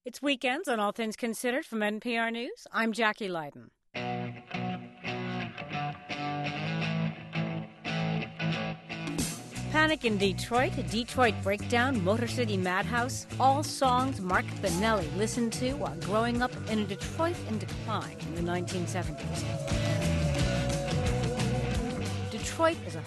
It's Weekends on All Things Considered from NPR News. I'm Jackie Leiden. Panic in Detroit, a Detroit breakdown, Motor City Madhouse, all songs Mark Bonelli listened to while growing up in a Detroit in decline in the 1970s. Detroit is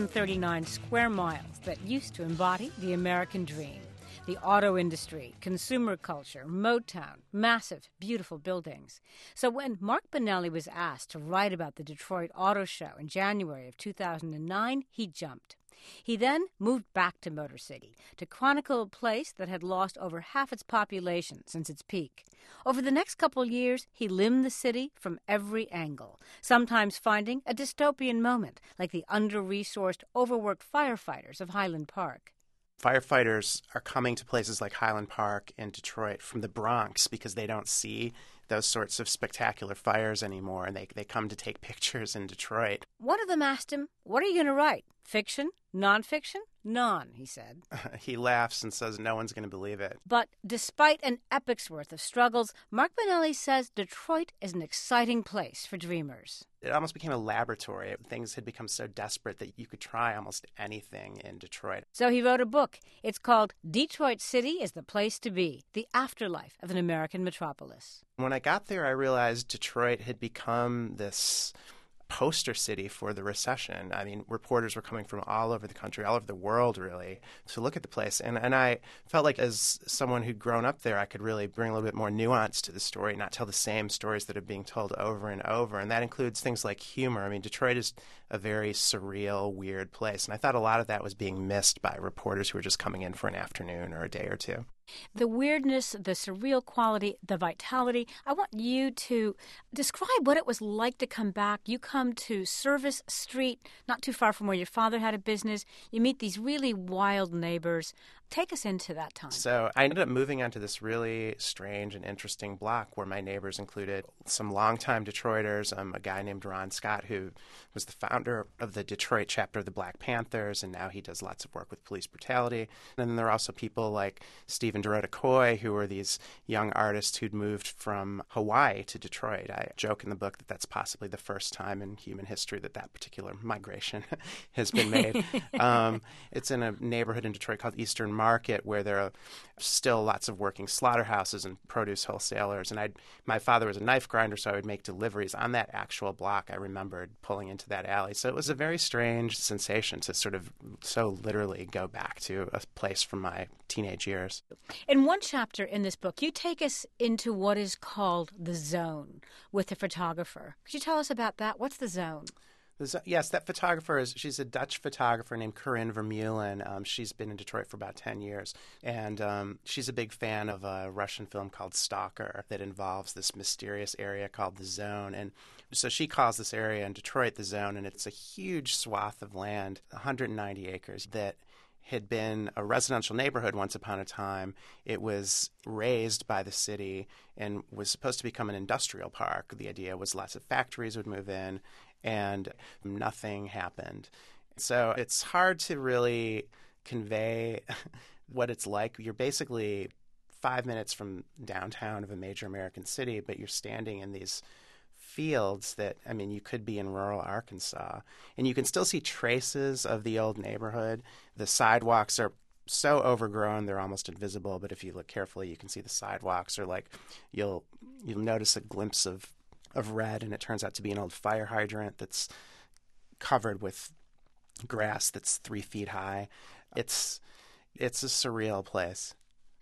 139 square miles that used to embody the American dream. The auto industry, consumer culture, Motown, massive, beautiful buildings. So when Mark Bonelli was asked to write about the Detroit Auto Show in January of 2009, he jumped. He then moved back to Motor City to chronicle a place that had lost over half its population since its peak. Over the next couple years, he limbed the city from every angle, sometimes finding a dystopian moment, like the under-resourced, overworked firefighters of Highland Park. Firefighters are coming to places like Highland Park in Detroit from the Bronx because they don't see those sorts of spectacular fires anymore, and they come to take pictures in Detroit. One of them asked him, "What are you going to write? Fiction? Nonfiction?" "None," he said. He laughs and says no one's going to believe it. But despite an epic's worth of struggles, Mark Bonelli says Detroit is an exciting place for dreamers. It almost became a laboratory. Things had become so desperate that you could try almost anything in Detroit. So he wrote a book. It's called Detroit City is the Place to Be, the Afterlife of an American Metropolis. When I got there, I realized Detroit had become this poster city for the recession. I mean, reporters were coming from all over the country, all over the world, really, to look at the place. And I felt like as someone who'd grown up there, I could really bring a little bit more nuance to the story, not tell the same stories that are being told over and over. And that includes things like humor. I mean, Detroit is a very surreal, weird place. And I thought a lot of that was being missed by reporters who were just coming in for an afternoon or a day or two. The weirdness, the surreal quality, the vitality. I want you to describe what it was like to come back. You come to Service Street, not too far from where your father had a business. You meet these really wild neighbors. Take us into that time. So I ended up moving onto this really strange and interesting block where my neighbors included some longtime Detroiters, a guy named Ron Scott, who was the founder of the Detroit chapter of the Black Panthers, and now he does lots of work with police brutality. And then there are also people like Steve and Dorota Coy, who were these young artists who'd moved from Hawaii to Detroit. I joke in the book that that's possibly the first time in human history that particular migration has been made. It's in a neighborhood in Detroit called Eastern Market, where there are still lots of working slaughterhouses and produce wholesalers. And my father was a knife grinder, so I would make deliveries on that actual block. I remembered pulling into that alley. So it was a very strange sensation to sort of so literally go back to a place from my teenage years. In one chapter in this book, you take us into what is called the Zone with a photographer. Could you tell us about that? What's the Zone? Yes, that photographer she's a Dutch photographer named Corinne Vermeulen. She's been in Detroit for about 10 years. And she's a big fan of a Russian film called Stalker that involves this mysterious area called the Zone. And so she calls this area in Detroit the Zone, and it's a huge swath of land, 190 acres, that had been a residential neighborhood once upon a time. It was raised by the city and was supposed to become an industrial park. The idea was lots of factories would move in, and nothing happened. So it's hard to really convey what it's like. You're basically 5 minutes from downtown of a major American city, but you're standing in these fields that, I mean, you could be in rural Arkansas. And you can still see traces of the old neighborhood. The sidewalks are so overgrown they're almost invisible, but if you look carefully, you can see the sidewalks are like, you'll notice a glimpse of red, and it turns out to be an old fire hydrant that's covered with grass that's 3 feet high. It's a surreal place.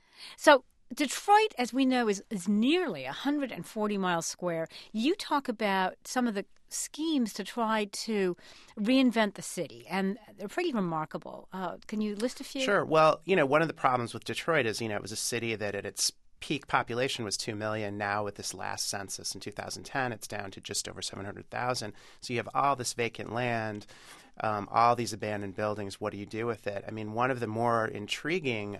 So Detroit, as we know, is nearly 140 miles square. You talk about some of the schemes to try to reinvent the city, and they're pretty remarkable. Can you list a few? Sure. Well, one of the problems with Detroit is, it was a city that at its peak population was 2 million. Now with this last census in 2010, it's down to just over 700,000. So you have all this vacant land, all these abandoned buildings. What do you do with it? I mean, one of the more intriguing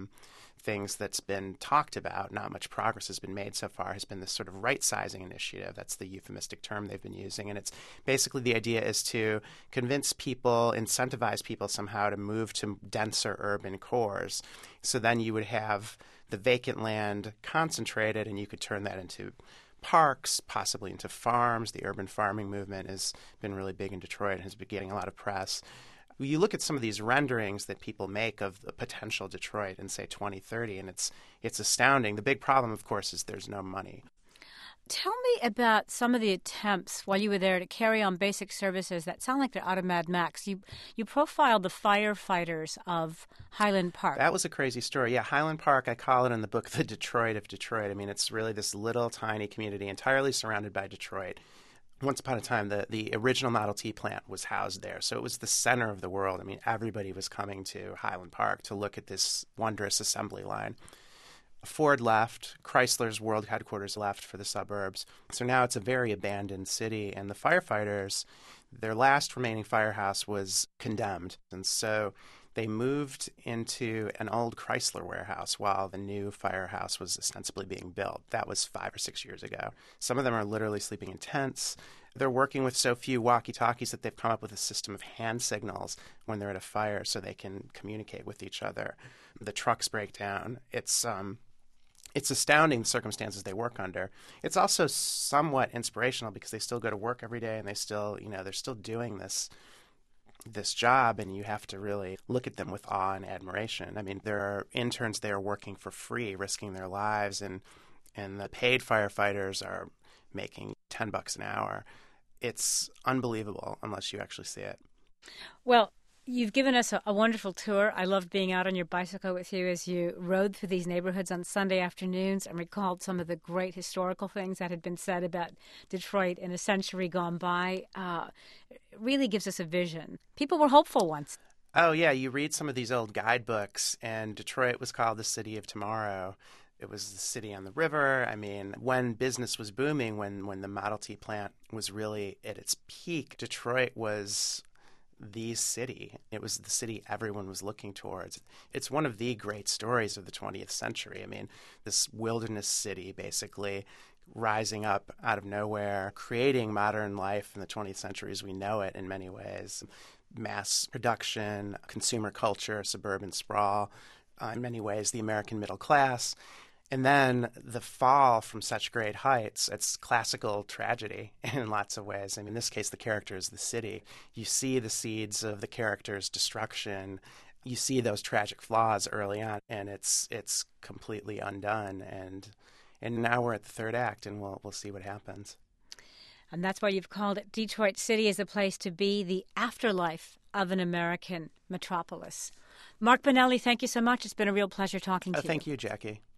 things that's been talked about, not much progress has been made so far, has been this sort of right-sizing initiative. That's the euphemistic term they've been using. And it's basically the idea is to convince people, incentivize people somehow to move to denser urban cores. So then you would have the vacant land concentrated, and you could turn that into parks, possibly into farms. The urban farming movement has been really big in Detroit and has been getting a lot of press. You look at some of these renderings that people make of the potential Detroit in, say, 2030, and it's astounding. The big problem, of course, is there's no money. Tell me about some of the attempts while you were there to carry on basic services that sound like they're out of Mad Max. You profiled the firefighters of Highland Park. That was a crazy story. Yeah, Highland Park, I call it in the book the Detroit of Detroit. I mean, it's really this little tiny community entirely surrounded by Detroit. Once upon a time, the original Model T plant was housed there. So it was the center of the world. I mean, everybody was coming to Highland Park to look at this wondrous assembly line. Ford left, Chrysler's world headquarters left for the suburbs. So now it's a very abandoned city, and the firefighters, their last remaining firehouse was condemned. And so they moved into an old Chrysler warehouse while the new firehouse was ostensibly being built. That was 5 or 6 years ago. Some of them are literally sleeping in tents. They're working with so few walkie-talkies that they've come up with a system of hand signals when they're at a fire so they can communicate with each other. The trucks break down. It's astounding the circumstances they work under. It's also somewhat inspirational because they still go to work every day and they're still doing this job, and you have to really look at them with awe and admiration. I mean, there are interns there working for free, risking their lives, and the paid firefighters are making $10 an hour. It's unbelievable unless you actually see it. Well, you've given us a wonderful tour. I loved being out on your bicycle with you as you rode through these neighborhoods on Sunday afternoons and recalled some of the great historical things that had been said about Detroit in a century gone by. It really gives us a vision. People were hopeful once. Oh, yeah. You read some of these old guidebooks, and Detroit was called the city of tomorrow. It was the city on the river. I mean, when business was booming, when the Model T plant was really at its peak, Detroit was the city. It was the city everyone was looking towards. It's one of the great stories of the 20th century. I mean, this wilderness city basically rising up out of nowhere, creating modern life in the 20th century as we know it in many ways. Mass production, consumer culture, suburban sprawl, in many ways the American middle class. And then the fall from such great heights, it's classical tragedy in lots of ways. I mean, in this case, the character is the city. You see the seeds of the character's destruction. You see those tragic flaws early on, and it's completely undone. And now we're at the third act, and we'll see what happens. And that's why you've called it Detroit City as a place to be, the afterlife of an American metropolis. Mark Bonelli, thank you so much. It's been a real pleasure talking to you. Thank you, Jackie.